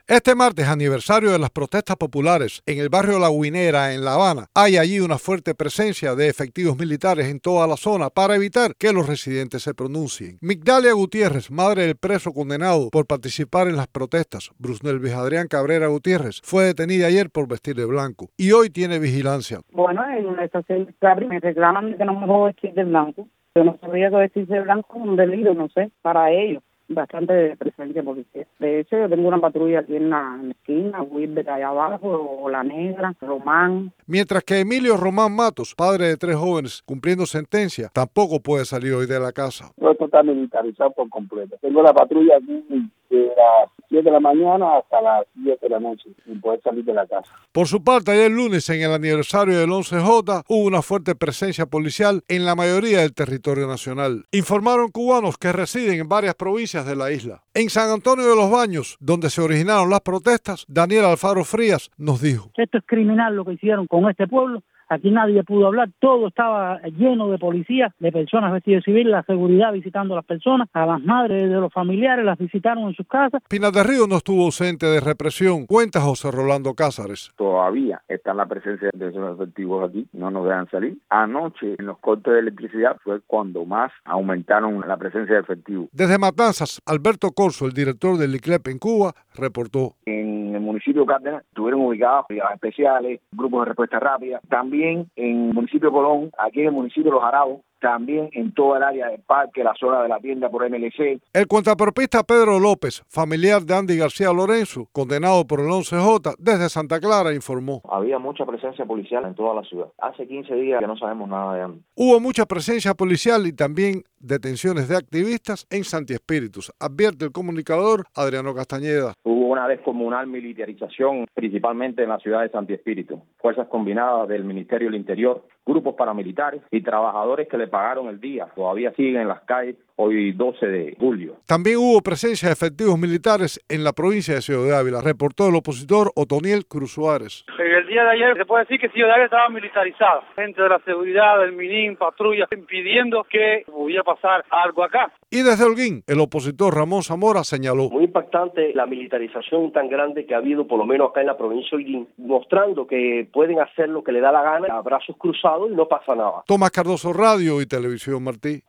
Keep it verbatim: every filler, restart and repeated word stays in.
Este martes, aniversario de las protestas populares en el barrio La Guinera, en La Habana, hay allí una fuerte presencia de efectivos militares en toda la zona para evitar que los residentes se pronuncien. Migdalia Gutiérrez, madre del preso condenado por participar en las protestas, Brusnelvis Adrián Cabrera Gutiérrez, fue detenida ayer por vestir de blanco y hoy tiene vigilancia. Bueno, en la estación de Cabri me reclaman que no me puedo vestir de blanco. Yo no sabía que vestirse de blanco es un delito, no sé, para ellos. Bastante presencia policial. De hecho, yo tengo una patrulla aquí en la, en la esquina, Wilber allá abajo, o La Negra, Román. Mientras que Emilio Román Matos, padre de tres jóvenes cumpliendo sentencia, tampoco puede salir hoy de la casa. No, esto está militarizado por completo. Tengo la patrulla aquí de las siete de la mañana hasta las diez de la noche, sin poder salir de la casa. Por su parte, ayer lunes, en el aniversario del once J, hubo una fuerte presencia policial en la mayoría del territorio nacional. Informaron cubanos que residen en varias provincias de la isla. En San Antonio de los Baños, donde se originaron las protestas, Daniel Alfaro Frías nos dijo: esto es criminal lo que hicieron con este pueblo. Aquí nadie pudo hablar, todo estaba lleno de policías, de personas vestidas de civil, la seguridad visitando a las personas, a las madres de los familiares, las visitaron en sus casas. Pinar del Río no estuvo ausente de represión, cuenta José Rolando Cázares. Todavía está la presencia de esos efectivos aquí, no nos dejan salir. Anoche, en los cortes de electricidad, fue cuando más aumentaron la presencia de efectivos. Desde Matanzas, Alberto Corso, el director del I C L E P en Cuba, reportó. En el municipio de Cárdenas estuvieron ubicados brigadas especiales, grupos de respuesta rápida, también en el municipio de Colón, aquí en el municipio de Los Arabos, también en toda el área del parque, la zona de la tienda por M L C. El contrapropista Pedro López, familiar de Andy García Lorenzo, condenado por el once J, desde Santa Clara informó. Había mucha presencia policial en toda la ciudad. Hace quince días que no sabemos nada de Andy. Hubo mucha presencia policial y también detenciones de activistas en Santi Espíritus, advierte el comunicador Adriano Castañeda. Hubo una descomunal militarización, principalmente en la ciudad de Santi Espíritu. Fuerzas combinadas del Ministerio del Interior, grupos paramilitares y trabajadores que le pagaron el día. Todavía siguen en las calles hoy doce de julio. También hubo presencia de efectivos militares en la provincia de Ciudad de Ávila, reportó el opositor Otoniel Cruz Suárez. En el día de ayer se puede decir que Ciudad de Ávila estaba militarizada. Gente de la seguridad, del MINIM, patrulla, impidiendo que pudiera pasar algo acá. Y desde Holguín, el opositor Ramón Zamora señaló. Muy impactante la militarización tan grande que ha habido, por lo menos acá en la provincia de Holguín, mostrando que pueden hacer lo que le da la gana, a brazos cruzados y no pasa nada. Tomás Cardoso, Radio y Televisión Martí.